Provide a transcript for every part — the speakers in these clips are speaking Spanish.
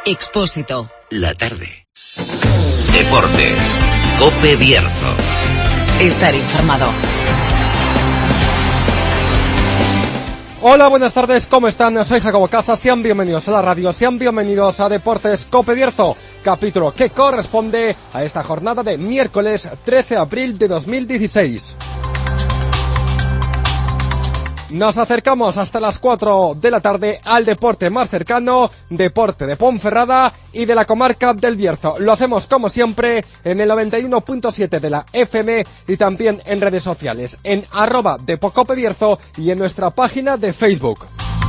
Expósito. La tarde. Deportes. COPE Bierzo. Estar informado. Hola, buenas tardes, ¿cómo están? Soy Jacobo Casas, sean bienvenidos a la radio, sean bienvenidos a Deportes COPE Bierzo, capítulo que corresponde a esta jornada de miércoles 13 de abril de 2016. Nos acercamos hasta las 4 de la tarde al deporte más cercano, deporte de Ponferrada y de la comarca del Bierzo. Lo hacemos como siempre en el 91.7 de la FM y también en redes sociales, en @DepoCopeBierzo y en nuestra página de Facebook.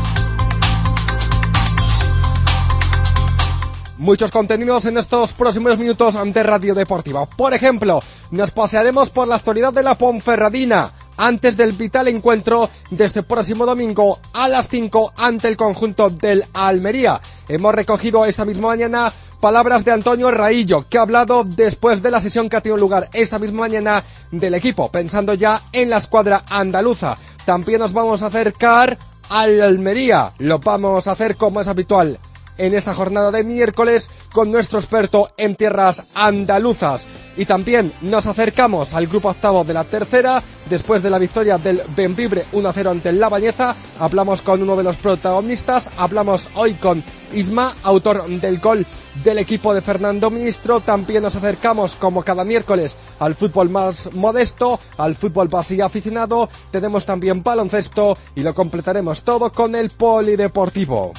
Muchos contenidos en estos próximos minutos de Radio Deportiva. Por ejemplo, nos pasearemos por la actualidad de la Ponferradina, antes del vital encuentro de este próximo domingo a las 5 ante el conjunto del Almería. Hemos recogido esta misma mañana palabras de Antonio Raillo, que ha hablado después de la sesión que ha tenido lugar esta misma mañana del equipo, pensando ya en la escuadra andaluza. También nos vamos a acercar al Almería, lo vamos a hacer como es habitual en esta jornada de miércoles con nuestro experto en tierras andaluzas. Y también nos acercamos al grupo octavo de la tercera, después de la victoria del Bembibre 1-0 ante el Labañeza. Hablamos con uno de los protagonistas, hablamos hoy con Isma, autor del gol del equipo de Fernando Ministro. También nos acercamos, como cada miércoles, al fútbol más modesto, al fútbol base y aficionado. Tenemos también baloncesto y lo completaremos todo con el polideportivo.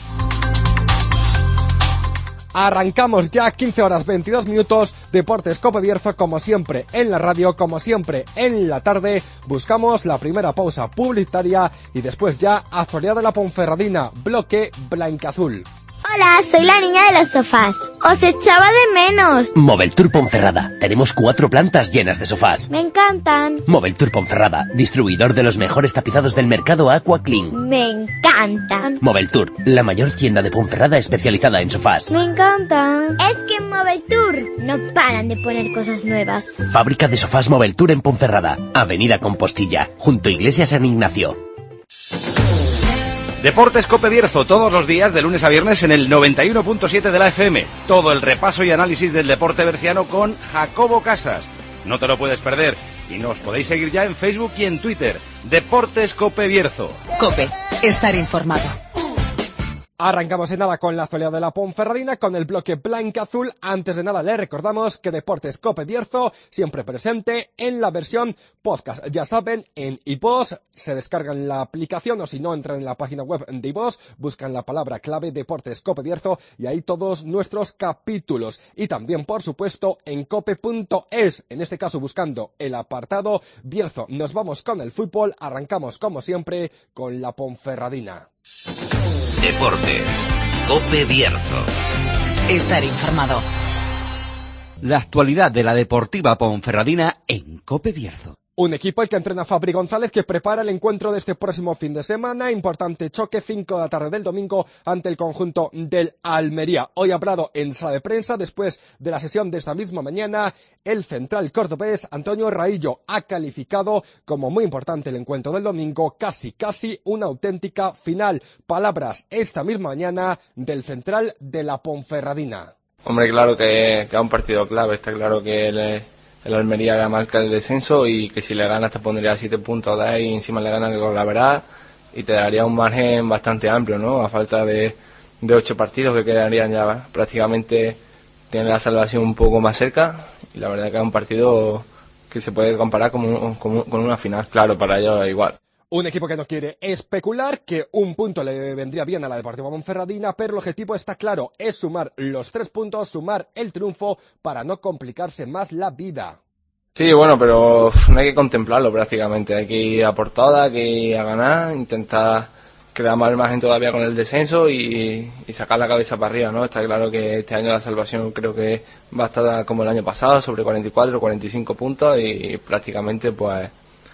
Arrancamos ya, 15 horas 22 minutos, Deportes COPE Bierzo, como siempre en la radio, como siempre en la tarde. Buscamos la primera pausa publicitaria y después ya actualidad de la Ponferradina, bloque blancaazul. Hola, soy la niña de los sofás. Os echaba de menos. Moveltour Ponferrada. Tenemos 4 plantas llenas de sofás. Me encantan. Moveltour Ponferrada, distribuidor de los mejores tapizados del mercado Aqua Clean. Me encantan. Moveltour, la mayor tienda de Ponferrada especializada en sofás. Me encantan. Es que en Moveltour no paran de poner cosas nuevas. Fábrica de sofás Moveltour en Ponferrada, Avenida Compostilla, junto a Iglesia San Ignacio. Deportes COPE Bierzo, todos los días de lunes a viernes en el 91.7 de la FM. Todo el repaso y análisis del deporte berciano con Jacobo Casas. No te lo puedes perder y nos podéis seguir ya en Facebook y en Twitter. Deportes COPE Bierzo. COPE, estar informado. Arrancamos en nada con la actualidad de la Ponferradina, con el bloque blancaazul. Antes de nada, les recordamos que Deportes COPE Bierzo siempre presente en la versión podcast. Ya saben, en iVoox se descargan la aplicación, o si no, entran en la página web de iVoox, buscan la palabra clave Deportes COPE Bierzo y ahí todos nuestros capítulos. Y también, por supuesto, en cope.es, en este caso buscando el apartado Bierzo. Nos vamos con el fútbol, arrancamos como siempre con la Ponferradina. Deportes COPE Bierzo. Estar informado. La actualidad de la Deportiva Ponferradina en COPE Bierzo. Un equipo el que entrena Fabri González, que prepara el encuentro de este próximo fin de semana. Importante choque, 5 de la tarde del domingo ante el conjunto del Almería. Hoy ha hablado en sala de prensa después de la sesión de esta misma mañana. El central cordobés Antonio Raillo ha calificado como muy importante el encuentro del domingo, casi una auténtica final. Palabras esta misma mañana del central de la Ponferradina. Hombre, claro que es un partido clave. Está claro que el Almería le marca el descenso y que si le ganas te pondría 7 puntos de ahí y encima le ganas con la verdad y te daría un margen bastante amplio, ¿no? A falta de 8 partidos que quedarían ya prácticamente, tiene la salvación un poco más cerca y la verdad que es un partido que se puede comparar con una final, claro, para ellos igual. Un equipo que no quiere especular, que un punto le vendría bien a la Deportiva Ponferradina, pero el objetivo está claro, es sumar los 3 puntos, sumar el triunfo para no complicarse más la vida. Sí, bueno, pero no hay que contemplarlo prácticamente, hay que ir a por todas, hay que ir a ganar, intentar crear más margen todavía con el descenso y sacar la cabeza para arriba, ¿no? Está claro que este año la salvación creo que va a estar como el año pasado, sobre 44, 45 puntos y prácticamente pues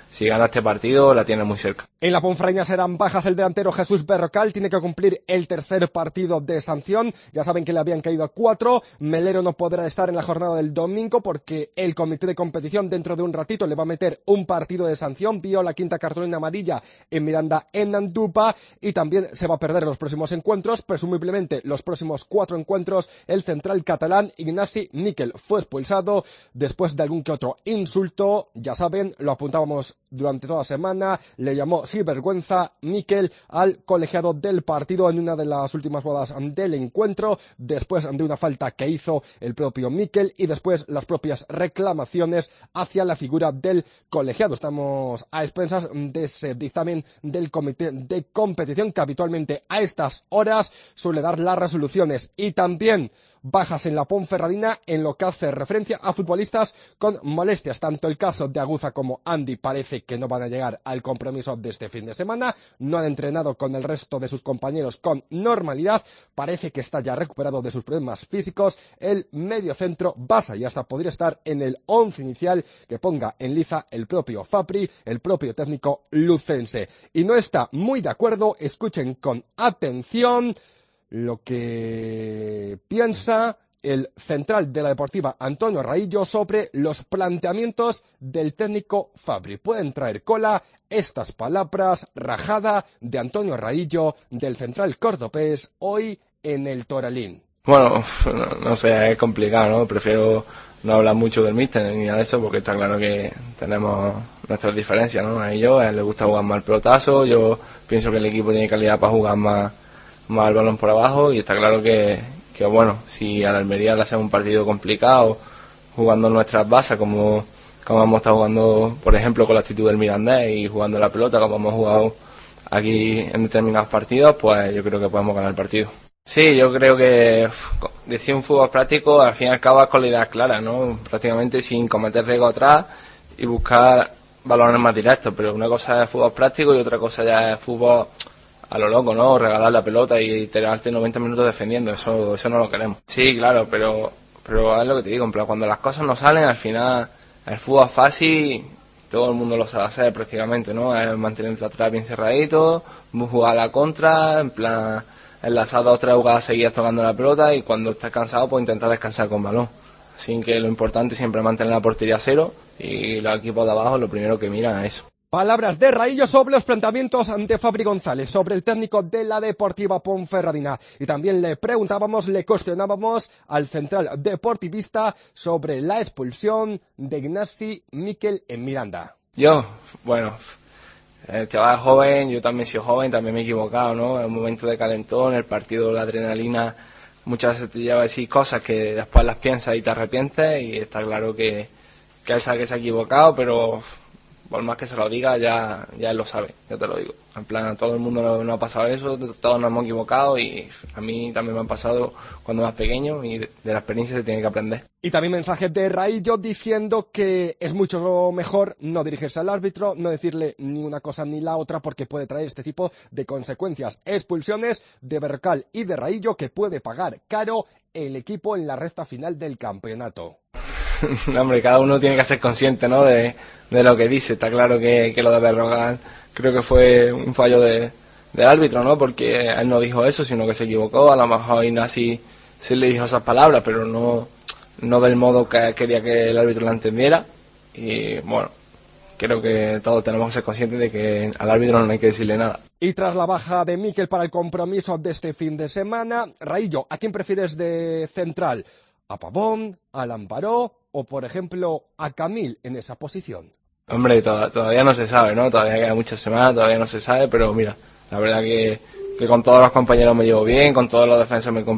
si gana este partido la tiene muy cerca. En la Ponferradina serán bajas el delantero Jesús Berrocal, tiene que cumplir el tercer partido de sanción, ya saben que le habían caído a 4, Melero no podrá estar en la jornada del domingo porque el comité de competición dentro de un ratito le va a meter un partido de sanción, vio la quinta cartulina amarilla en Miranda en Andupa y también se va a perder los próximos encuentros, presumiblemente los próximos 4 encuentros, el central catalán Ignasi Miquel fue expulsado después de algún que otro insulto, ya saben, lo apuntábamos durante toda la semana, le llamó sinvergüenza Miquel al colegiado del partido en una de las últimas jugadas del encuentro, después de una falta que hizo el propio Miquel y después las propias reclamaciones hacia la figura del colegiado. Estamos a expensas de ese dictamen del comité de competición que habitualmente a estas horas suele dar las resoluciones y también bajas en la Ponferradina en lo que hace referencia a futbolistas con molestias. Tanto el caso de Aguza como Andy parece que no van a llegar al compromiso de este fin de semana. No han entrenado con el resto de sus compañeros con normalidad. Parece que está ya recuperado de sus problemas físicos. El mediocentro Basa y hasta podría estar en el 11 inicial que ponga en liza el propio Fabri, el propio técnico lucense. Y no está muy de acuerdo. Escuchen con atención lo que piensa el central de la Deportiva Antonio Raillo sobre los planteamientos del técnico Fabri. Pueden traer cola estas palabras rajada de Antonio Raillo del central cordobés hoy en el Toralín. Bueno, no sé, es complicado, ¿no? Prefiero no hablar mucho del míster ni nada de eso porque está claro que tenemos nuestras diferencias, ¿no? A él le gusta jugar más el pelotazo, yo pienso que el equipo tiene calidad para jugar más el balón por abajo y está claro que bueno, si a la Almería le hacemos un partido complicado jugando nuestras bases como hemos estado jugando, por ejemplo, con la actitud del Mirandés y jugando la pelota como hemos jugado aquí en determinados partidos, pues yo creo que podemos ganar el partido. Sí, yo creo que decir un fútbol práctico al fin y al cabo es con la idea clara, ¿no? Prácticamente sin cometer riesgo atrás y buscar balones más directos, pero una cosa es fútbol práctico y otra cosa ya es fútbol a lo loco, ¿no? Regalar la pelota y tirarte 90 minutos defendiendo, eso no lo queremos. Sí, claro, pero es lo que te digo, en plan, cuando las cosas no salen, al final el fútbol es fácil, todo el mundo lo sabe hacer prácticamente, ¿no? Es mantenerte atrás bien cerradito, jugar a la contra, en plan, enlazar 2 o 3 jugadas seguidas tocando la pelota y cuando estés cansado, pues intentar descansar con balón. Así que lo importante es siempre mantener la portería a 0 y los equipos de abajo lo primero que miran es eso. Palabras de Raillo sobre los planteamientos ante Fabri González, sobre el técnico de la Deportiva Ponferradina. Y también le cuestionábamos al central deportivista sobre la expulsión de Ignasi Miquel en Miranda. Bueno, el chaval es joven, yo también soy joven, también me he equivocado, ¿no? En un momento de calentón, el partido, la adrenalina, muchas veces te lleva a decir cosas que después las piensas y te arrepientes y está claro que él sabe que se ha equivocado, pero por más que se lo diga, ya él lo sabe, yo te lo digo. En plan, a todo el mundo no ha pasado eso, todos nos hemos equivocado y a mí también me han pasado cuando más pequeño y de la experiencia se tiene que aprender. Y también mensaje de Raillo diciendo que es mucho mejor no dirigirse al árbitro, no decirle ni una cosa ni la otra porque puede traer este tipo de consecuencias. Expulsiones de Berrocal y de Raillo que puede pagar caro el equipo en la recta final del campeonato. No, hombre, cada uno tiene que ser consciente, ¿no? de lo que dice. Está claro que lo de Berrocal creo que fue un fallo del árbitro, ¿no? Porque él no dijo eso, sino que se equivocó. A lo mejor Ignasi sí le dijo esas palabras, pero no del modo que quería que el árbitro la entendiera. Y bueno, creo que todos tenemos que ser conscientes de que al árbitro no hay que decirle nada. Y tras la baja de Miquel para el compromiso de este fin de semana, Raillo, ¿a quién prefieres de central? ¿A Pavón, a Lamparó o, por ejemplo, a Camil en esa posición? Hombre, todavía no se sabe, ¿no? Todavía queda muchas semanas, todavía no se sabe, pero mira, la verdad que con todos los compañeros me llevo bien, con todos los defensas me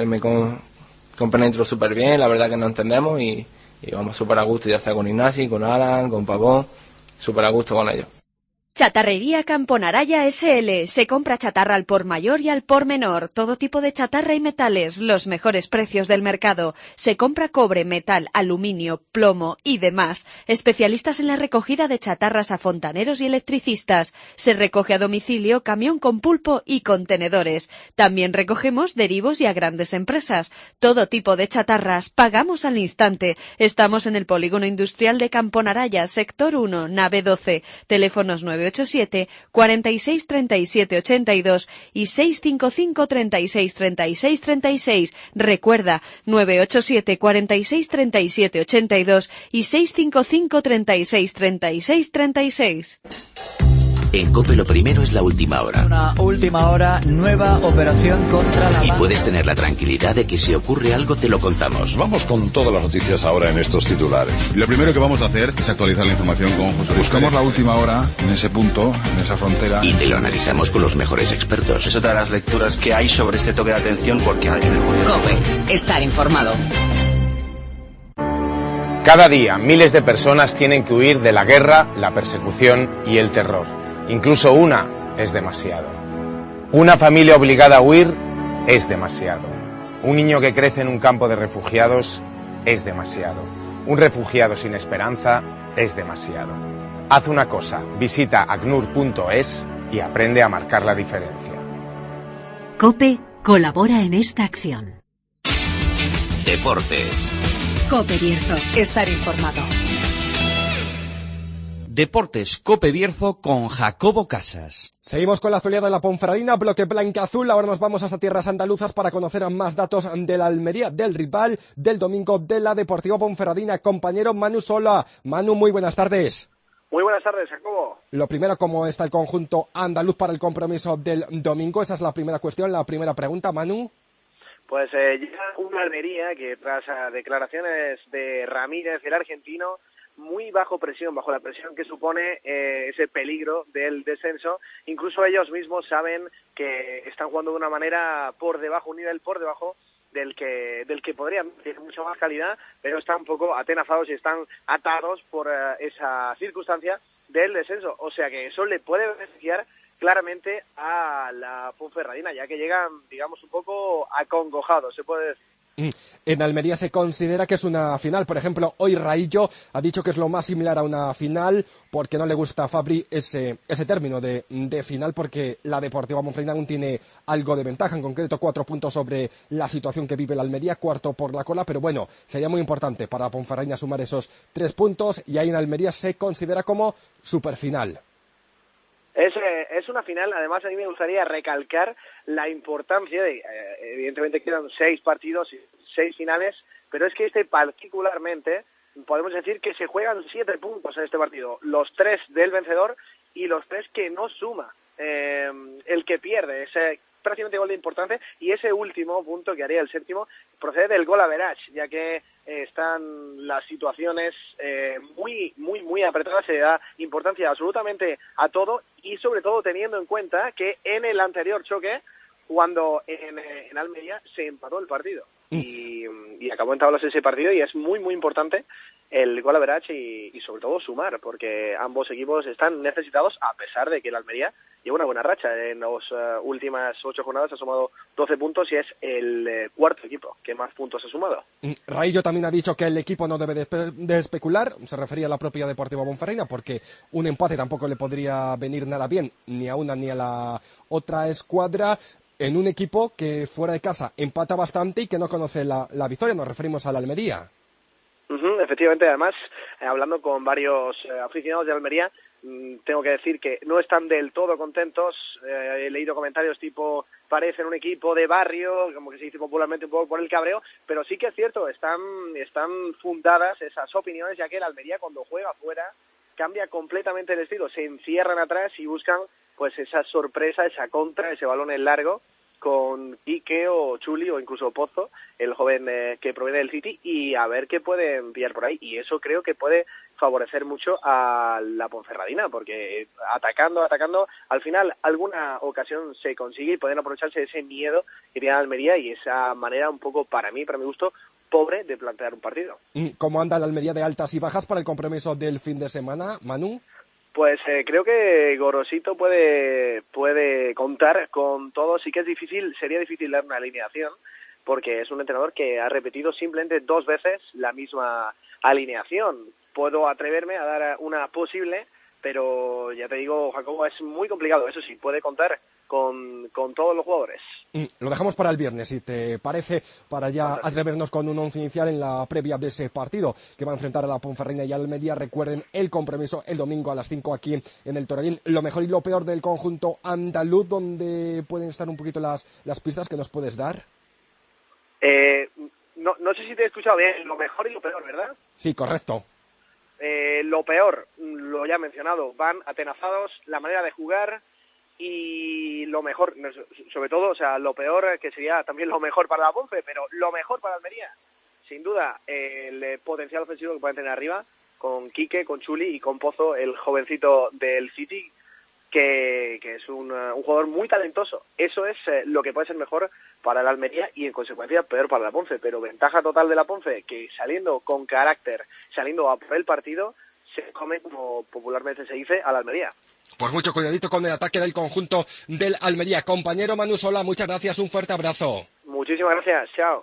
compenetro súper bien, la verdad que nos entendemos y vamos súper a gusto, ya sea con Ignasi, con Alan, con Pavón, súper a gusto con ellos. Chatarrería Camponaraya SL. Se compra chatarra al por mayor y al por menor. Todo tipo de chatarra y metales. Los mejores precios del mercado. Se compra cobre, metal, aluminio, plomo y demás. Especialistas en la recogida de chatarras a fontaneros y electricistas. Se recoge a domicilio, camión con pulpo y contenedores. También recogemos derivos y a grandes empresas. Todo tipo de chatarras. Pagamos al instante. Estamos en el Polígono Industrial de Camponaraya, sector 1, nave 12. Teléfonos 987 46 37 82 y 655 36 36 36. Recuerda, 987 46 37 82 y 655 36 36 36. En COPE lo primero es la última hora. Una última hora, nueva operación contra la... Y puedes tener la tranquilidad de que si ocurre algo te lo contamos. Vamos con todas las noticias ahora en estos titulares. Lo primero que vamos a hacer es actualizar la información con José Luis. Buscamos la última hora en ese punto, en esa frontera. Y te lo analizamos con los mejores expertos. Es otra de las lecturas que hay sobre este toque de atención porque hay... COPE. Estar informado. Cada día miles de personas tienen que huir de la guerra, la persecución y el terror. Incluso una es demasiado. Una familia obligada a huir es demasiado. Un niño que crece en un campo de refugiados es demasiado. Un refugiado sin esperanza es demasiado. Haz una cosa, visita acnur.es y aprende a marcar la diferencia. COPE colabora en esta acción. Deportes. COPE Bierzo. Estar informado. Deportes Cope Bierzo con Jacobo Casas. Seguimos con la actualidad de la Ponferradina, bloque blanca-azul. Ahora nos vamos hasta tierras andaluzas para conocer más datos de la Almería, del rival del domingo de la Deportiva Ponferradina. Compañero Manu Sola. Manu, muy buenas tardes. Muy buenas tardes, Jacobo. Lo primero, ¿cómo está el conjunto andaluz para el compromiso del domingo? Esa es la primera cuestión, la primera pregunta, Manu. Pues llega una Almería que tras declaraciones de Ramírez, el argentino, muy bajo la presión que supone ese peligro del descenso. Incluso ellos mismos saben que están jugando de una manera por debajo, un nivel por debajo del que podrían tener mucha más calidad, pero están un poco atenazados y están atados por esa circunstancia del descenso. O sea que eso le puede beneficiar claramente a la Ponferradina, ya que llegan, digamos, un poco acongojados, se puede decir. En Almería se considera que es una final. Por ejemplo, hoy Raillo ha dicho que es lo más similar a una final porque no le gusta a Fabri ese término de final, porque la Deportiva Ponferradina aún tiene algo de ventaja, en concreto 4 puntos sobre la situación que vive la Almería, cuarto por la cola, pero bueno, sería muy importante para Ponferradina sumar esos 3 puntos y ahí en Almería se considera como superfinal. Es una final. Además, a mí me gustaría recalcar la importancia de, evidentemente quedan 6 partidos, 6 finales, pero es que este particularmente, podemos decir que se juegan 7 puntos en este partido, los 3 del vencedor y los 3 que no suma el que pierde. Es prácticamente igual de importante, y ese último punto que haría el séptimo procede del gol average, ya que están las situaciones muy apretadas. Se da importancia absolutamente a todo, y sobre todo teniendo en cuenta que en el anterior choque, cuando en Almería se empató el partido y acabó en tablas ese partido, y es muy importante el gol average y sobre todo sumar, porque ambos equipos están necesitados, a pesar de que el Almería lleva una buena racha. En las últimas 8 jornadas ha sumado 12 puntos y es el cuarto equipo que más puntos ha sumado. Raillo también ha dicho que el equipo no debe de especular, se refería a la propia Deportiva Ponferradina, porque un empate tampoco le podría venir nada bien ni a una ni a la otra escuadra, en un equipo que fuera de casa empata bastante y que no conoce la victoria. Nos referimos a la Almería. Efectivamente, además, hablando con varios aficionados de Almería, tengo que decir que no están del todo contentos. He leído comentarios tipo, parecen un equipo de barrio, como que se dice popularmente, un poco por el cabreo, pero sí que es cierto, están fundadas esas opiniones, ya que el Almería, cuando juega afuera, cambia completamente el estilo. Se encierran atrás y buscan pues esa sorpresa, esa contra, ese balón en largo, con Quique o Chuli o incluso Pozo, el joven que proviene del City, y a ver qué puede enviar por ahí. Y eso creo que puede favorecer mucho a la Ponferradina, porque atacando, al final alguna ocasión se consigue y pueden aprovecharse de ese miedo que tiene Almería y esa manera un poco, para mi gusto, pobre de plantear un partido. ¿Cómo anda la Almería de altas y bajas para el compromiso del fin de semana, Manu? Pues creo que Gorosito puede contar con todo. Sí que sería difícil dar una alineación, porque es un entrenador que ha repetido simplemente 2 veces la misma alineación. Puedo atreverme a dar una posible, pero ya te digo, Jacobo, es muy complicado. Eso sí, puede contar con todos los jugadores. Lo dejamos para el viernes, si te parece, para ya atrevernos con un once inicial en la previa de ese partido que va a enfrentar a la Ponferradina y Almería. Recuerden el compromiso el domingo a las 5 aquí en el Toralín. Lo mejor y lo peor del conjunto andaluz, donde pueden estar un poquito las pistas que nos puedes dar. No sé si te he escuchado bien. Lo mejor y lo peor, ¿verdad? Sí, correcto. Lo peor, lo ya he mencionado, van atenazados, la manera de jugar, y lo mejor, sobre todo, o sea, lo peor, que sería también lo mejor para la Ponfe, pero lo mejor para Almería, sin duda, el potencial ofensivo que pueden tener arriba, con Quique, con Chuli y con Pozo, el jovencito del City, que es un jugador muy talentoso. Eso es lo que puede ser mejor para la Almería y, en consecuencia, peor para la Ponfe. Pero ventaja total de la Ponfe, que saliendo con carácter, saliendo a por el partido, se come, como popularmente se dice, a la Almería. Pues mucho cuidadito con el ataque del conjunto del Almería. Compañero Manu Sola, muchas gracias, un fuerte abrazo. Muchísimas gracias, chao.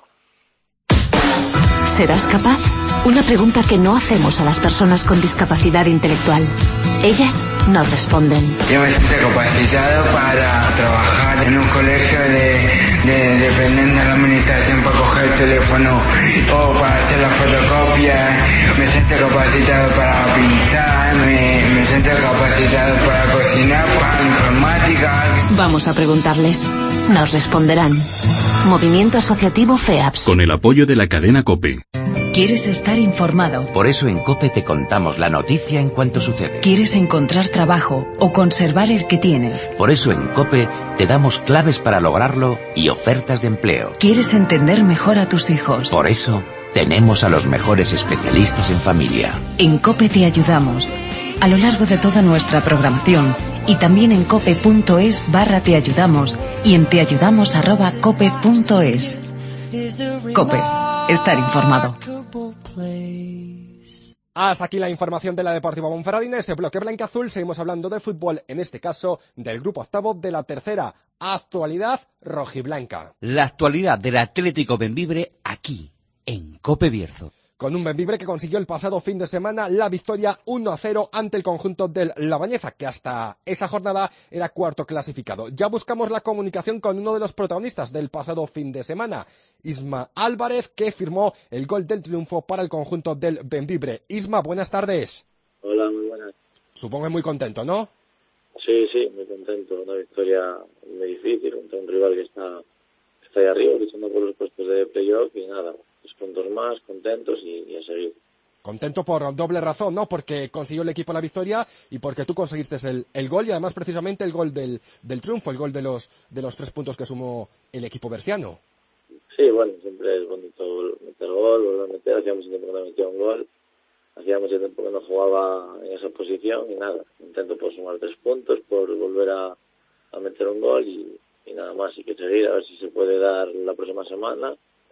¿Serás capaz? Una pregunta que no hacemos a las personas con discapacidad intelectual. Ellas nos responden. Yo me siento capacitado para trabajar en un colegio de dependiente de la administración para coger el teléfono o para hacer la fotocopia. Me siento capacitado para pintar, me siento capacitado para cocinar, para informática. Vamos a preguntarles. Nos responderán. Movimiento Asociativo FEAPS. Con el apoyo de la cadena COPE. ¿Quieres estar informado? Por eso en COPE te contamos la noticia en cuanto sucede. ¿Quieres encontrar trabajo o conservar el que tienes? Por eso en COPE te damos claves para lograrlo y ofertas de empleo. ¿Quieres entender mejor a tus hijos? Por eso tenemos a los mejores especialistas en familia. En COPE te ayudamos. A lo largo de toda nuestra programación y también en cope.es/te ayudamos y en teayudamos@cope.es. COPE. Estar informado. Hasta aquí la información de la Deportiva Ponferradina. Ese bloque blanca-azul. Seguimos hablando de fútbol, en este caso del grupo octavo de la tercera. Actualidad rojiblanca. La actualidad del Atlético Bembibre aquí, en COPE Bierzo. Con un Bembibre que consiguió el pasado fin de semana la victoria 1-0 ante el conjunto del La Bañeza, que hasta esa jornada era cuarto clasificado. Ya buscamos la comunicación con uno de los protagonistas del pasado fin de semana, Isma Álvarez, que firmó el gol del triunfo para el conjunto del Bembibre. Isma, buenas tardes. Hola, muy buenas. Supongo que muy contento, ¿no? Sí, muy contento. Una victoria muy difícil contra un rival que está ahí arriba, luchando por los puestos de playoff y nada. 3 puntos más, contentos y a seguir. Contento por doble razón, ¿no? Porque consiguió el equipo la victoria y porque tú conseguiste el gol y además precisamente el gol del triunfo, el gol de los 3 puntos que sumó el equipo berciano. Sí, bueno, siempre es bonito meter gol, volver a meter. Hacía mucho tiempo que no metía un gol. Hacía mucho tiempo que no jugaba en esa posición y nada. Intento por sumar 3 puntos, por volver a meter un gol y nada más. Hay que seguir a ver si se puede dar la próxima semana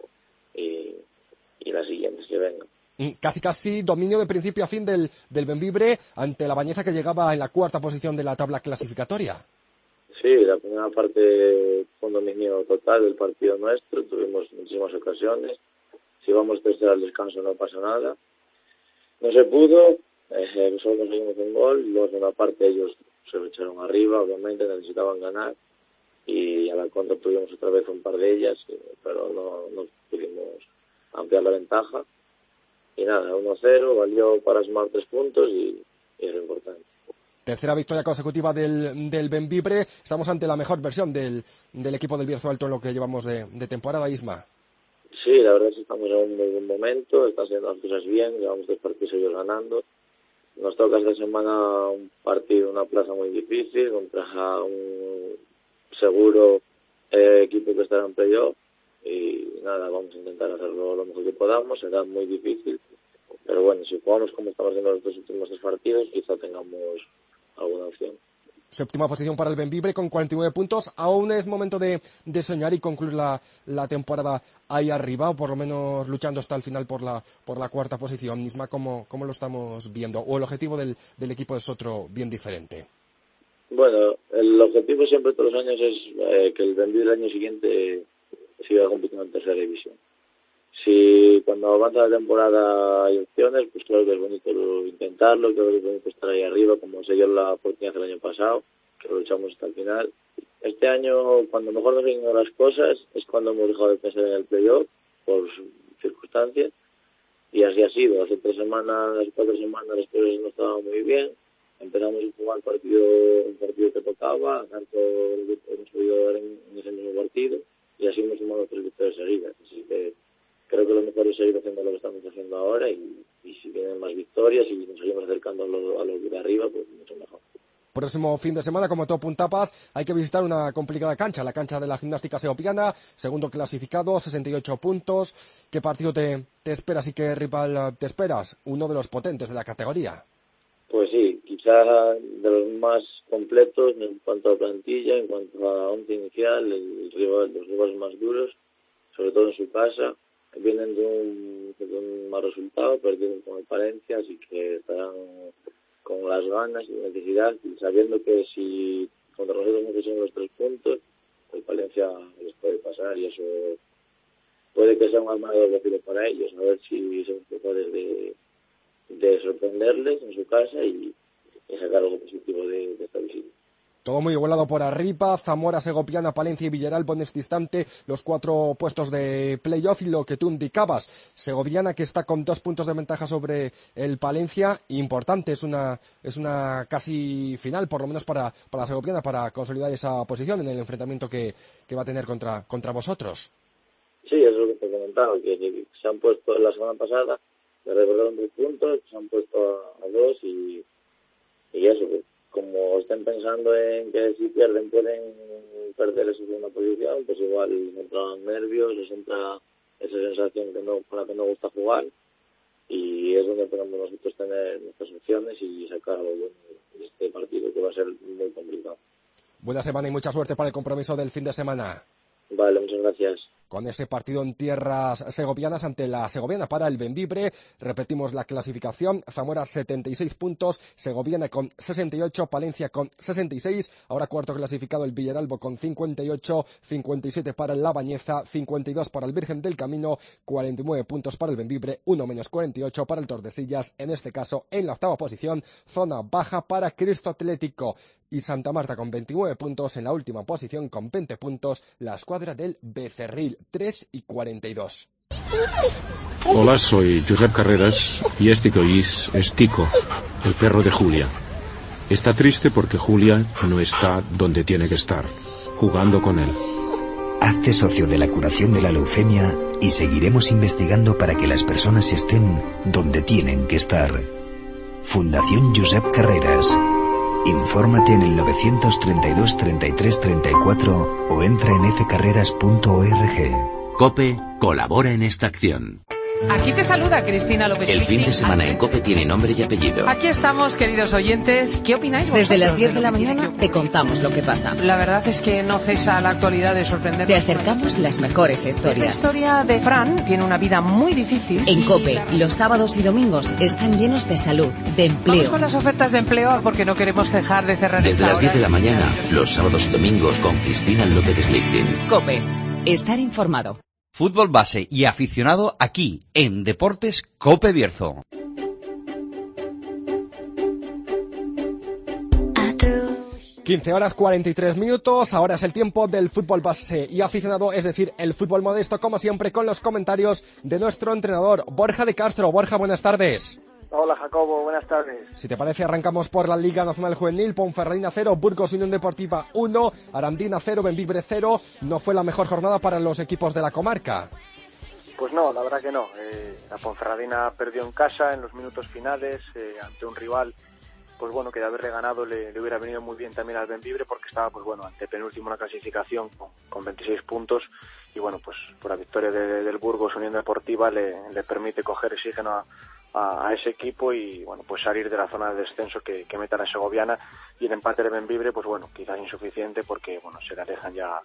y las siguientes que vengan. Casi dominio de principio a fin del Bembibre ante la Bañeza, que llegaba en la cuarta posición de la tabla clasificatoria. Sí, la primera parte fue un dominio total del partido nuestro, tuvimos muchísimas ocasiones. Si vamos tercero al descanso no pasa nada. No se pudo, solo conseguimos un gol, luego en una parte ellos se echaron arriba, obviamente necesitaban ganar y a la contra tuvimos otra vez un par de ellas, pero no pudimos ampliar la ventaja. Y nada, 1-0, valió para sumar 3 puntos y es lo importante. Tercera victoria consecutiva del Bembibre. Estamos ante la mejor versión del equipo del Bierzo Alto en lo que llevamos de temporada, Isma. Sí, la verdad es que estamos en un muy buen momento, están haciendo las cosas bien, llevamos 2 partidos ellos ganando. Nos toca esta semana un partido, una plaza muy difícil, contra un seguro equipo que estará en playoff. Y nada, vamos a intentar hacerlo lo mejor que podamos, será muy difícil, pero bueno, si jugamos como estamos haciendo los 2 últimos 3 partidos, quizá tengamos alguna opción. séptima posición para el Bembibre con 49 puntos. Aún es momento de soñar y concluir la temporada ahí arriba, o por lo menos luchando hasta el final por la cuarta posición. Misma, ¿cómo lo estamos viendo? ¿O el objetivo del equipo es otro bien diferente? Bueno, el objetivo siempre todos los años es que el Bembibre el año siguiente siga compitiendo en tercera división. Si cuando avanza la temporada hay opciones, pues claro que es bonito intentarlo, creo que es bonito estar ahí arriba, como se dio la oportunidad el año pasado, que lo luchamos hasta el final. Este año, cuando mejor nos vienen las cosas, es cuando hemos dejado de pensar en el playoff, por circunstancias, y así ha sido. Hace 4 semanas las cosas no estaban muy bien, empezamos a jugar un partido que tocaba, tanto hemos podido dar en ese mismo partido, y así hemos sumado 3 victorias seguidas, así que creo que lo mejor es seguir haciendo lo que estamos haciendo ahora y si vienen más victorias y nos seguimos acercando a lo de arriba, pues mucho mejor. Próximo fin de semana, como todo Puntapas, hay que visitar una complicada cancha, la cancha de la Gimnástica Segoviana, segundo clasificado, 68 puntos. ¿Qué partido te esperas y qué rival te esperas? Uno de los potentes de la categoría. Pues sí, quizá de los más completos en cuanto a plantilla, en cuanto a once inicial, los rivales más duros, sobre todo en su casa. Vienen de un mal resultado, perdieron con el Palencia, así que estarán con las ganas y la necesidad, y sabiendo que si contra nosotros no consiguen los 3 puntos, el Palencia les puede pasar, y eso puede que sea un arma de doble para ellos, a ver si somos capaces de sorprenderles en su casa y sacar algo positivo de esta visita. Todo muy igualado por arriba, Zamora, Segoviana, Palencia y Villaralbo en este instante, los 4 puestos de playoff, y lo que tú indicabas, Segoviana que está con 2 puntos de ventaja sobre el Palencia, importante, es una casi final, por lo menos para Segoviana, para consolidar esa posición en el enfrentamiento que va a tener contra vosotros. Sí, es lo que te he comentado, que se han puesto la semana pasada, le recordaron 3 puntos, se han puesto a 2 y eso, pues, como estén pensando en que si pierden pueden perder esa segunda posición, pues igual les entran nervios, les entra esa sensación con la que no gusta jugar, y es donde podemos nosotros tener nuestras opciones y sacar algo bueno de este partido, que va a ser muy complicado. Buena semana y mucha suerte para el compromiso del fin de semana. Vale, muchas gracias. Con ese partido en tierras segovianas ante la Segoviana para el Bembibre, repetimos la clasificación: Zamora 76 puntos, Segoviana con 68, Palencia con 66, ahora cuarto clasificado el Villaralbo con 58, 57 para el La Bañeza, 52 para el Virgen del Camino, 49 puntos para el Bembibre, 1 menos 48 para el Tordesillas, en este caso en la octava posición, zona baja para Cristo Atlético, y Santa Marta con 29 puntos en la última posición con 20 puntos, la escuadra del Becerril, 3 y 42. Hola, soy Josep Carreras y este que oís es Tico, el perro de Julia. Está triste porque Julia no está donde tiene que estar, jugando con él. Hazte socio de la curación de la leucemia y seguiremos investigando para que las personas estén donde tienen que estar. Fundación Josep Carreras. Infórmate en el 932 33 34 o entra en fcarreras.org. COPE colabora en esta acción. Aquí te saluda Cristina López. El fin de semana en COPE tiene nombre y apellido. Aquí estamos, queridos oyentes. ¿Qué opináis vosotros? Desde las 10 de la mañana te contamos lo que pasa. La verdad es que no cesa la actualidad de sorprendernos. Te acercamos las mejores historias. La historia de Fran tiene una vida muy difícil. En COPE, los sábados y domingos están llenos de salud, de empleo. Vamos con las ofertas de empleo porque no queremos dejar de cerrar Desde las 10 de la mañana, los sábados y domingos con Cristina López Slichting. COPE, estar informado. Fútbol base y aficionado aquí, en Deportes COPE Bierzo. Quince horas 43 minutos, ahora es el tiempo del fútbol base y aficionado, es decir, el fútbol modesto, como siempre, con los comentarios de nuestro entrenador, Borja de Castro. Borja, buenas tardes. Hola Jacobo, buenas tardes. Si te parece, arrancamos por la Liga Nacional Juvenil. Ponferradina 0, Burgos Unión Deportiva 1, Arandina 0, Bembibre 0. No fue la mejor jornada para los equipos de la comarca. Pues no, la verdad que no. La Ponferradina perdió en casa en los minutos finales ante un rival, pues bueno, que de haberle ganado le hubiera venido muy bien también al Bembibre, porque estaba, pues bueno, ante penúltimo en la clasificación con 26 puntos. Y bueno, pues por la victoria del Burgos Unión Deportiva le permite coger oxígeno a ese equipo y bueno, pues salir de la zona de descenso que meta la Segoviana, y el empate de Bembibre, pues bueno, quizás insuficiente porque bueno, se le alejan ya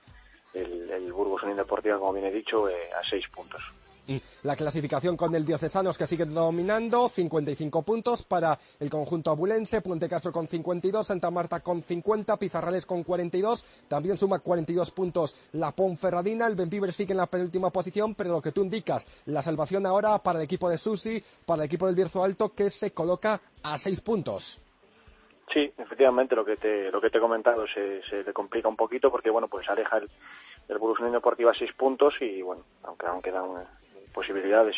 el Burgos Unión Deportiva, como bien he dicho, a 6 puntos. La clasificación con el Diocesanos, que sigue dominando, 55 puntos para el conjunto abulense, Puente Castro con 52, Santa Marta con 50, Pizarrales con 42, también suma 42 puntos la Ponferradina, el Bembibre sigue en la penúltima posición, pero lo que tú indicas, la salvación ahora para el equipo de Susi, para el equipo del Bierzo Alto, que se coloca a 6 puntos. Sí, efectivamente, lo que te he comentado se le complica un poquito porque bueno, pues aleja el Burgos Unión Deportiva a 6 puntos y bueno, aunque aún quedan posibilidades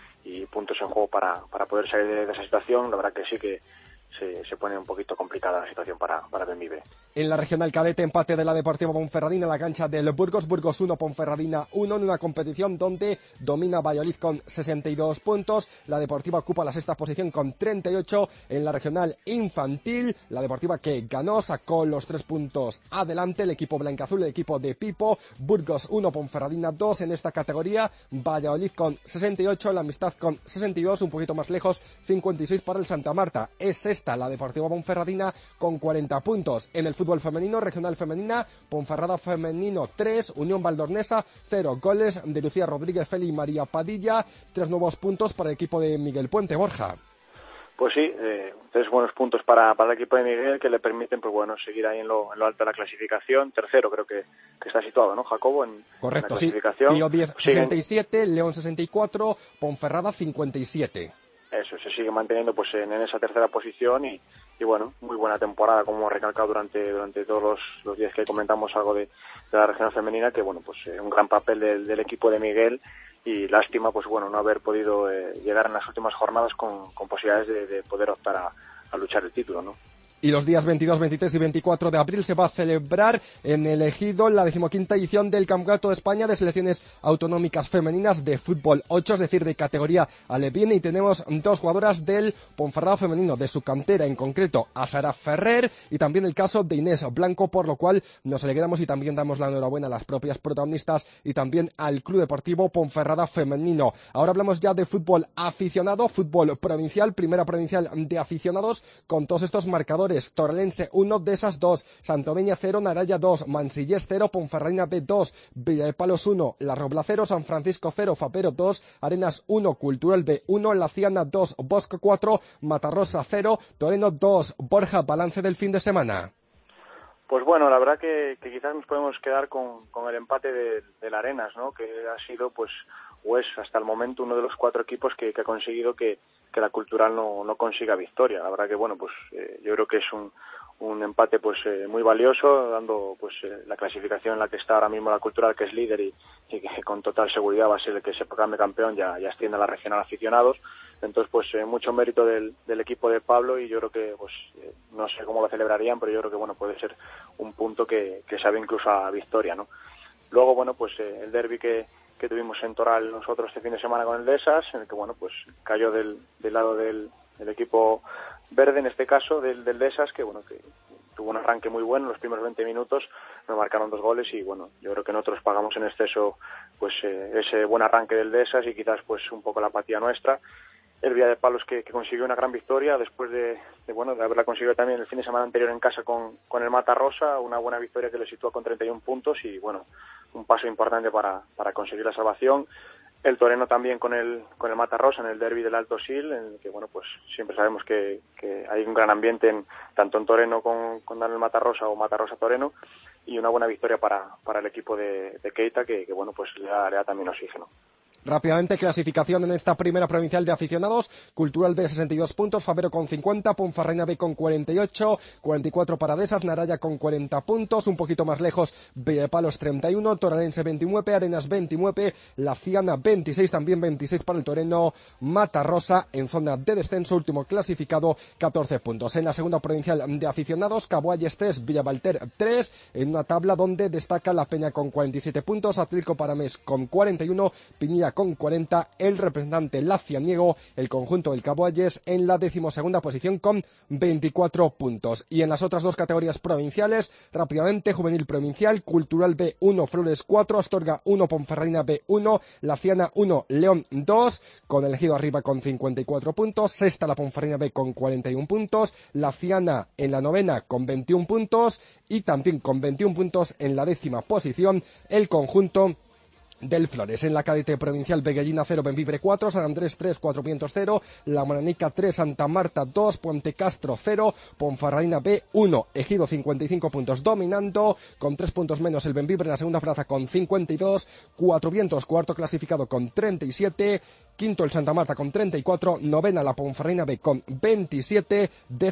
y puntos en juego para poder salir de esa situación, la verdad que sí que se pone un poquito complicada la situación para Bembibre. En la regional cadete, empate de la Deportiva Ponferradina en la cancha del Burgos 1, Ponferradina 1, en una competición donde domina Valladolid con 62 puntos, la Deportiva ocupa la sexta posición con 38, en la regional infantil, la Deportiva que ganó, sacó los 3 puntos adelante, el equipo blancaazul, el equipo de Pipo, Burgos 1, Ponferradina 2, en esta categoría, Valladolid con 68, la Amistad con 62, un poquito más lejos, 56 para el Santa Marta, es esta la Deportiva Ponferradina con 40 puntos. En el fútbol femenino, regional femenina, Ponferrada femenino 3, Unión Valdornesa 0, goles de Lucía Rodríguez, Feli y María Padilla, 3 nuevos puntos para el equipo de Miguel Puente. Borja. Pues sí, 3 buenos puntos para el equipo de Miguel que le permiten pues bueno, seguir ahí en lo alto de la clasificación. Tercero creo que está situado, ¿no, Jacobo? Correcto, en la clasificación. Sí. Pío 10, 67, León 64, Ponferrada 57. Eso, se sigue manteniendo pues en esa tercera posición y bueno, muy buena temporada, como hemos recalcado durante todos los días que comentamos algo de la regional femenina, que bueno, pues un gran papel del equipo de Miguel y lástima pues bueno, no haber podido llegar en las últimas jornadas con posibilidades de poder optar a luchar el título, ¿no? Y los días 22, 23 y 24 de abril se va a celebrar en el Ejido la 15ª edición del Campeonato de España de Selecciones Autonómicas Femeninas de Fútbol 8, es decir, de categoría alevín, y tenemos 2 jugadoras del Ponferrada femenino, de su cantera, en concreto a Sara Ferrer y también el caso de Inés Blanco, por lo cual nos alegramos y también damos la enhorabuena a las propias protagonistas y también al Club Deportivo Ponferrada femenino. Ahora hablamos ya de fútbol aficionado, fútbol provincial, primera provincial de aficionados, con todos estos marcadores. Torrense 1, Desas 2, Santomeña 0, Naraya 2, Mansillés 0, Ponferradina B 2, Villadepalos 1, La Robla 0, San Francisco 0, Fapero 2, Arenas 1, Cultural B 1, Laciana 2, Bosco 4, Matarrosa 0, Toreno 2. Borja, balance del fin de semana. Pues bueno, la verdad que quizás nos podemos quedar con el empate del Arenas, ¿no? Que ha sido pues o es hasta el momento uno de los 4 equipos que ha conseguido que la Cultural no consiga victoria. La verdad que bueno, pues yo creo que es un empate pues muy valioso, dando pues la clasificación en la que está ahora mismo la Cultural, que es líder y que con total seguridad va a ser el que se proclame campeón, ya asciende a la regional aficionados. Entonces pues mucho mérito del equipo de Pablo, y yo creo que pues no sé cómo lo celebrarían, pero yo creo que bueno, puede ser un punto que sabe incluso a victoria, ¿no? Luego bueno, pues el derbi que tuvimos en Toral nosotros este fin de semana con el Desas, en el que bueno, pues cayó del lado del equipo verde, en este caso del Desas, que bueno, que tuvo un arranque muy bueno en los primeros 20 minutos, nos marcaron 2 goles y bueno, yo creo que nosotros pagamos en exceso pues ese buen arranque del Desas y quizás pues un poco la apatía nuestra. El Villadepalos que consiguió una gran victoria después de haberla conseguido también el fin de semana anterior en casa con el Matarrosa, una buena victoria que le sitúa con 31 puntos y bueno, un paso importante para conseguir la salvación. El Toreno también con el Matarrosa en el derbi del Alto Sil, en el que bueno, pues siempre sabemos que hay un gran ambiente tanto en Toreno con el Matarrosa o Matarrosa Toreno, y una buena victoria para el equipo de Keita que bueno, pues le da también oxígeno. Rápidamente, clasificación en esta primera provincial de aficionados. Cultural B 62 puntos, Fabero con 50, Ponferradina B con 48, 44 para Desas, Naraya con 40 puntos, un poquito más lejos Villadepalos 31, Toralense 29, Arenas 29, Laciana 26, también 26 para el Toreno, Matarrosa en zona de descenso, último clasificado, 14 puntos. En la segunda provincial de aficionados, Cabualles 3, Villavalter 3, en una tabla donde destaca La Peña con 47 puntos, Atlético Paramés con 41, Piñilla Avenida con 40, el representante lacianiego, el conjunto del Cabo Ayes, en la 12ª posición con 24 puntos. Y en las otras dos categorías provinciales, rápidamente, Juvenil Provincial, Cultural B1, Flores 4, Astorga 1, Ponferradina B1, Laciana 1, León 2, con el Ejido arriba con 54 puntos, sexta la Ponferradina B con 41 puntos, Laciana en la 9ª con 21 puntos y también con 21 puntos en la 10ª posición el conjunto del Flores. En la cadete provincial, Beguellina 0, Benvibre 4, San Andrés 3, Cuatro Vientos 0, La Moranica 3, Santa Marta 2, Puente Castro 0, Ponferradina B 1, Ejido 55 puntos dominando, con 3 puntos menos el Benvibre en la segunda plaza con 52, Cuatro Vientos cuarto clasificado con 37, quinto el Santa Marta con 34, novena la Ponferradina B con 27,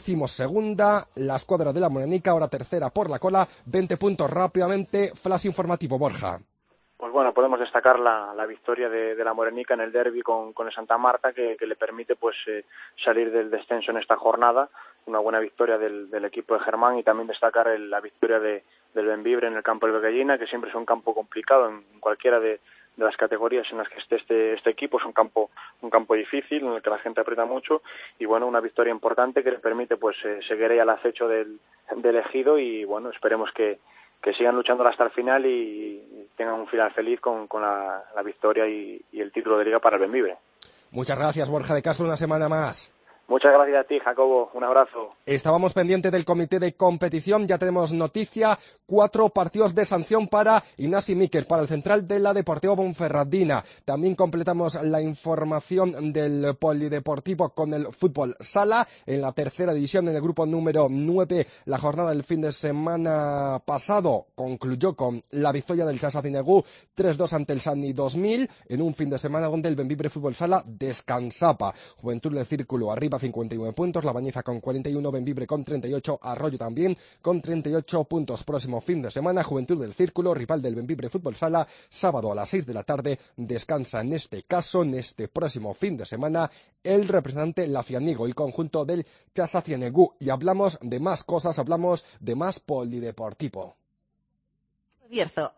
12ª la escuadra de La Moranica, ahora tercera por la cola, 20 puntos rápidamente. Flash informativo, Borja. Pues bueno, podemos destacar la victoria de la Morenica en el derbi con el Santa Marta, que le permite pues salir del descenso en esta jornada. Una buena victoria del equipo de Germán, y también destacar la victoria del Benvibre en el campo del Beguellina, que siempre es un campo complicado en cualquiera de las categorías en las que esté este equipo. Es un campo difícil en el que la gente aprieta mucho, y bueno, una victoria importante que le permite pues seguir ahí al acecho del Ejido, y bueno, esperemos que sigan luchando hasta el final y tengan un final feliz con la victoria y el título de liga para el Benvibre. Muchas gracias, Borja de Castro, una semana más. Muchas gracias a ti, Jacobo. Un abrazo. Estábamos pendientes del comité de competición. Ya tenemos noticia. 4 partidos de sanción para Ignasi Miquel, para el central de la Deportiva Ponferradina. También completamos la información del polideportivo con el fútbol sala. En la tercera división, en el grupo número 9, la jornada del fin de semana pasado concluyó con la victoria del Chasacinegú 3-2 ante el Sani 2000, en un fin de semana donde el Benvibre Fútbol Sala descansaba. Juventud del Círculo arriba 59 puntos, La Bañeza con 41, Benvibre con 38, Arroyo también con 38 puntos. Próximo fin de semana, Juventud del Círculo, rival del Benvibre Fútbol Sala, sábado a las 6 de la tarde, descansa en este caso, en este próximo fin de semana, el representante lacianiego, el conjunto del Chasacinegú. Y hablamos de más cosas, hablamos de más polideportivo. Bierzo,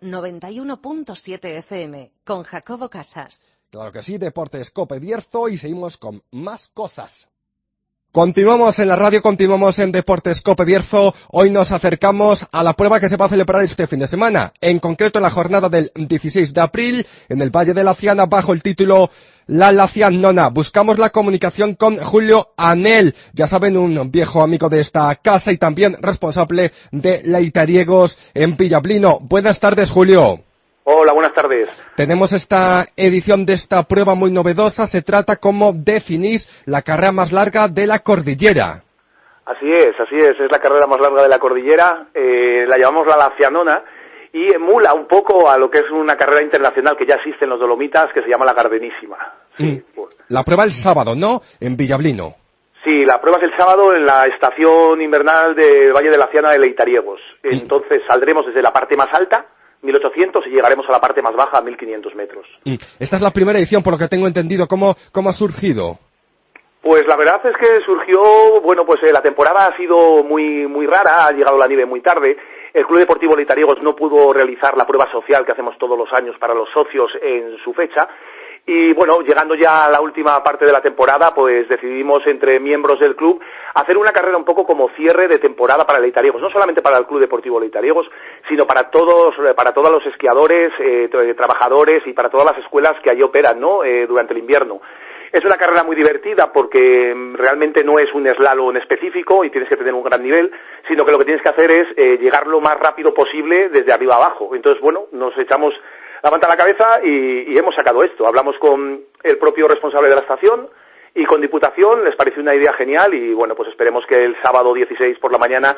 91.7 FM, con Jacobo Casas. Claro que sí, Deportes Cope Bierzo, y seguimos con más cosas. Continuamos en la radio, continuamos en Deportes Cope Bierzo. Hoy nos acercamos a la prueba que se va a celebrar este fin de semana, en concreto en la jornada del 16 de abril, en el Valle de Laciana, bajo el título La Lacianona. Buscamos la comunicación con Julio Anel, ya saben, un viejo amigo de esta casa y también responsable de Leitariegos en Villablino. Buenas tardes, Julio. Hola, buenas tardes. Tenemos esta edición de esta prueba muy novedosa. Se trata, como definís, la carrera más larga de la cordillera. Así es, es la carrera más larga de la cordillera. La llamamos la Lacianona y emula un poco a lo que es una carrera internacional que ya existe en los Dolomitas, que se llama la Gardenísima. Sí, pues. La prueba el sábado, ¿no? En Villablino. Sí, la prueba es el sábado en la estación invernal del Valle de Laciana de Leitariegos. Entonces saldremos desde la parte más alta, 1800, y llegaremos a la parte más baja, a 1500 metros. Esta es la primera edición, por lo que tengo entendido. ¿Cómo ha surgido? Pues la verdad es que surgió, bueno, pues la temporada ha sido muy rara, ha llegado la nieve muy tarde. El Club Deportivo Leitariegos no pudo realizar la prueba social que hacemos todos los años para los socios en su fecha. Y bueno, llegando ya a la última parte de la temporada, pues decidimos entre miembros del club hacer una carrera un poco como cierre de temporada para Leitariegos, no solamente para el Club Deportivo Leitariegos, sino para todos los esquiadores, trabajadores y para todas las escuelas que allí operan, ¿no? Durante el invierno. Es una carrera muy divertida porque realmente no es un slalom específico y tienes que tener un gran nivel, sino que lo que tienes que hacer es llegar lo más rápido posible desde arriba abajo. Entonces, bueno, nos echamos la manta a la cabeza y hemos sacado esto. Hablamos con el propio responsable de la estación y con Diputación, les pareció una idea genial y bueno, pues esperemos que el sábado 16 por la mañana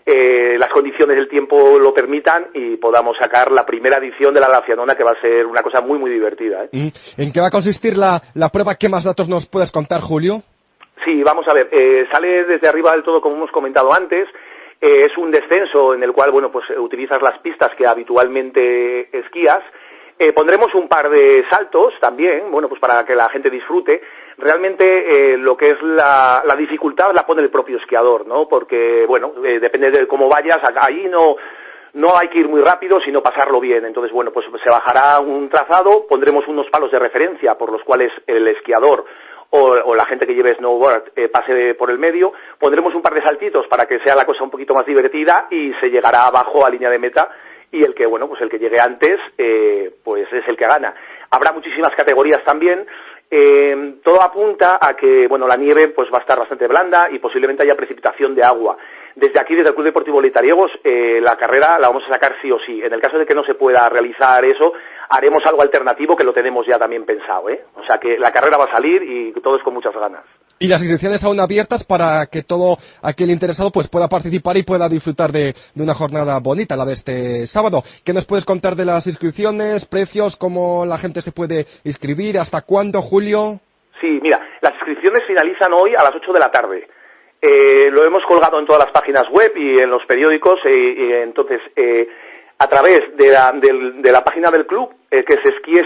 las condiciones del tiempo lo permitan y podamos sacar la primera edición de la Lacianona, que va a ser una cosa muy divertida. ¿En qué va a consistir la prueba? ¿Qué más datos nos puedes contar, Julio? Sí, vamos a ver, sale desde arriba del todo, como hemos comentado antes. Es un descenso en el cual, bueno, pues utilizas las pistas que habitualmente esquías. Pondremos un par de saltos también, bueno, pues para que la gente disfrute. Realmente lo que es la dificultad la pone el propio esquiador, ¿no? Porque, bueno, depende de cómo vayas, ahí no No hay que ir muy rápido, sino pasarlo bien. Entonces, bueno, pues se bajará un trazado, pondremos unos palos de referencia por los cuales el esquiador o la gente que lleve snowboard pase por el medio, pondremos un par de saltitos para que sea la cosa un poquito más divertida y se llegará abajo a línea de meta y el que, bueno, pues el que llegue antes, pues es el que gana. Habrá muchísimas categorías también. Todo apunta a que, bueno, la nieve pues va a estar bastante blanda y posiblemente haya precipitación de agua. Desde aquí, desde el Club Deportivo Leitariegos, la carrera la vamos a sacar sí o sí. En el caso de que no se pueda realizar eso, haremos algo alternativo que lo tenemos ya también pensado, ¿eh? O sea que la carrera va a salir y todo es con muchas ganas. Y las inscripciones aún abiertas para que todo aquel interesado pues pueda participar y pueda disfrutar de una jornada bonita, la de este sábado. ¿Qué nos puedes contar de las inscripciones, precios, cómo la gente se puede inscribir, hasta cuándo, Julio? Sí, mira, las inscripciones finalizan hoy a las 8 de la tarde. Lo hemos colgado en todas las páginas web y en los periódicos, entonces a través de la página del club, que es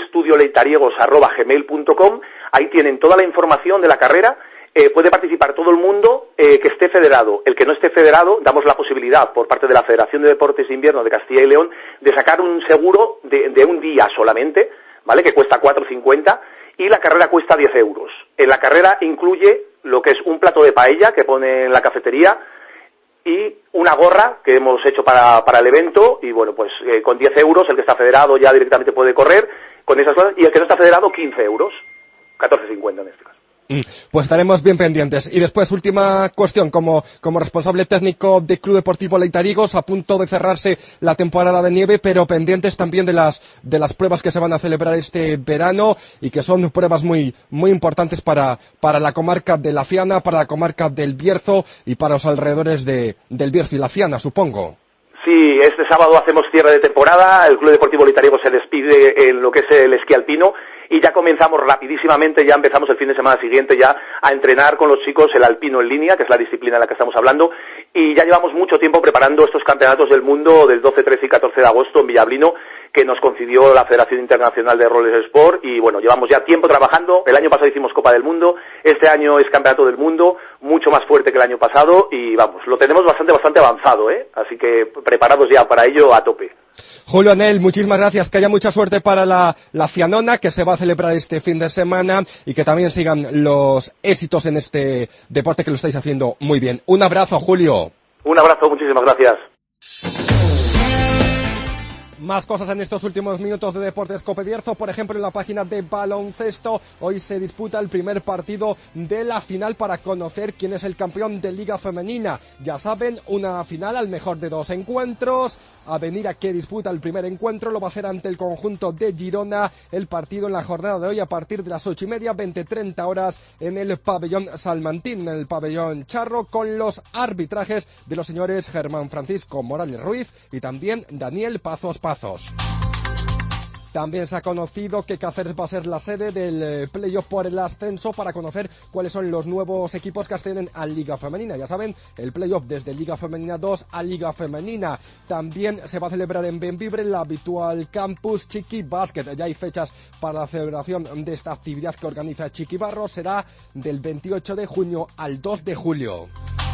esquiestudioleitariegos@gmail.com, ahí tienen toda la información de la carrera. Puede participar todo el mundo que esté federado. El que no esté federado, damos la posibilidad por parte de la Federación de Deportes de Invierno de Castilla y León de sacar un seguro de un día solamente, ¿vale? Que cuesta 4,50 y la carrera cuesta 10 euros. En la carrera incluye lo que es un plato de paella que pone en la cafetería y una gorra que hemos hecho para el evento y bueno, pues con 10 euros el que está federado ya directamente puede correr con esas cosas y el que no está federado 15 euros, 14,50 en este caso. Pues estaremos bien pendientes. Y después, última cuestión, como responsable técnico del Club Deportivo Leitariegos, a punto de cerrarse la temporada de nieve, pero pendientes también de las pruebas que se van a celebrar este verano y que son pruebas muy importantes para la comarca de La Fiana, para la comarca del Bierzo y para los alrededores del Bierzo y La Fiana, supongo. Sí, este sábado hacemos cierre de temporada, el Club Deportivo Leitariegos se despide en lo que es el esquí alpino y ya comenzamos rapidísimamente, ya empezamos el fin de semana siguiente ya a entrenar con los chicos el alpino en línea, que es la disciplina de la que estamos hablando, y ya llevamos mucho tiempo preparando estos campeonatos del mundo del 12, 13 y 14 de agosto en Villablino, que nos concedió la Federación Internacional de Roller Sport, y bueno, llevamos ya tiempo trabajando. El año pasado hicimos Copa del Mundo, este año es Campeonato del Mundo, mucho más fuerte que el año pasado, y vamos, lo tenemos bastante avanzado, así que preparados ya para ello a tope. Julio Anel, muchísimas gracias, que haya mucha suerte para la Fianona, que se va a celebrar este fin de semana, y que también sigan los éxitos en este deporte que lo estáis haciendo muy bien. Un abrazo, Julio. Un abrazo, muchísimas gracias. Más cosas en estos últimos minutos de Deportes Cope Bierzo. Por ejemplo, en la página de baloncesto, hoy se disputa el primer partido de la final para conocer quién es el campeón de Liga Femenina. Ya saben, una final al mejor de dos encuentros. Avenida, que disputa el primer encuentro, lo va a hacer ante el conjunto de Girona. El partido en la jornada de hoy a partir de las 8:30, 20:30 horas en el pabellón Salmantín, en el pabellón Charro, con los arbitrajes de los señores Germán Francisco Morales Ruiz y también Daniel Pazos. También se ha conocido que Cáceres va a ser la sede del playoff por el ascenso para conocer cuáles son los nuevos equipos que ascienden a Liga Femenina. Ya saben, el playoff desde Liga Femenina 2 a Liga Femenina. También se va a celebrar en Bembibre el habitual campus Chiqui Basket. Ya hay fechas para la celebración de esta actividad que organiza Chiqui Barro. Será del 28 de junio al 2 de julio.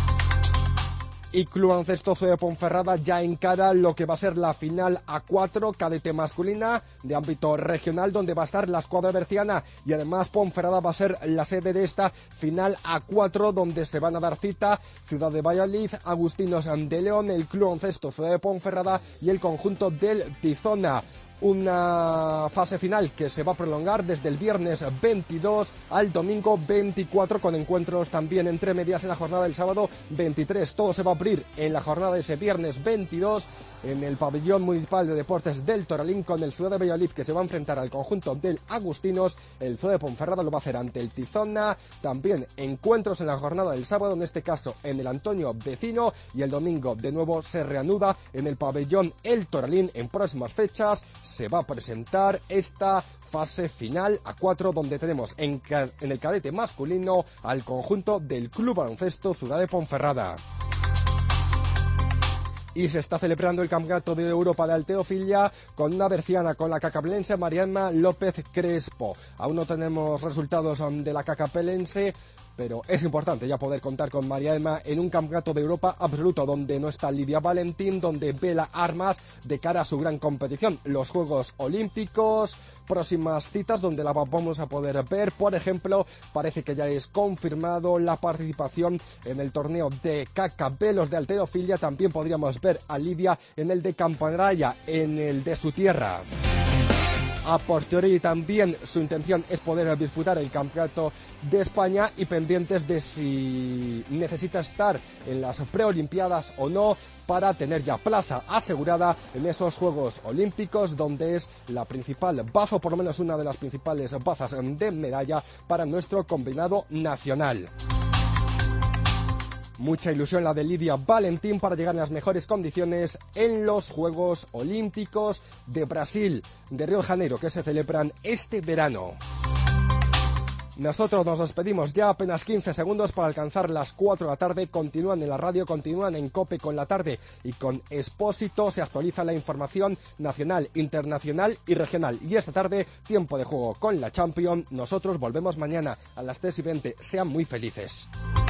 Y Club Baloncesto de Ponferrada ya encara lo que va a ser la final A4 cadete masculina de ámbito regional, donde va a estar la escuadra berciana, y además Ponferrada va a ser la sede de esta final A4, donde se van a dar cita Ciudad de Valladolid, Agustinos de León, el Club Baloncesto de Ponferrada y el conjunto del Tizona. Una fase final que se va a prolongar desde el viernes 22 al domingo 24, con encuentros también entre medias en la jornada del sábado 23. Todo se va a abrir en la jornada de ese viernes 22 en el pabellón municipal de deportes del Toralín, con el Ciudad de Valladolid, que se va a enfrentar al conjunto del Agustinos. El Ciudad de Ponferrada lo va a hacer ante el Tizona. También encuentros en la jornada del sábado, en este caso en el Antonio Vecino, y el domingo de nuevo se reanuda en el pabellón El Toralín. En próximas fechas se va a presentar esta fase final A4, donde tenemos en el cadete masculino al conjunto del Club Baloncesto Ciudad de Ponferrada. Y se está celebrando el Campeonato de Europa de Halterofilia con una berciana, con la cacapelense Mariana López Crespo. Aún no tenemos resultados de la cacapelense, pero es importante ya poder contar con María Emma en un campeonato de Europa absoluto, donde no está Lidia Valentín, donde vela armas de cara a su gran competición, los Juegos Olímpicos, próximas citas donde la vamos a poder ver. Por ejemplo, parece que ya es confirmado la participación en el torneo de KKB, los de halterofilia. También podríamos ver a Lidia en el de Campanraya, en el de su tierra. A posteriori también su intención es poder disputar el Campeonato de España, y pendientes de si necesita estar en las preolimpiadas o no para tener ya plaza asegurada en esos Juegos Olímpicos, donde es la principal baza, o por lo menos una de las principales bazas de medalla para nuestro combinado nacional. Mucha ilusión la de Lidia Valentín para llegar en las mejores condiciones en los Juegos Olímpicos de Brasil, de Río de Janeiro, que se celebran este verano. Nosotros nos despedimos ya, apenas 15 segundos para alcanzar las 4 de la tarde. Continúan en la radio, continúan en COPE con la tarde y con Expósito. Se actualiza la información nacional, internacional y regional. Y esta tarde, tiempo de juego con la Champions. Nosotros volvemos mañana a las 3:20. Sean muy felices.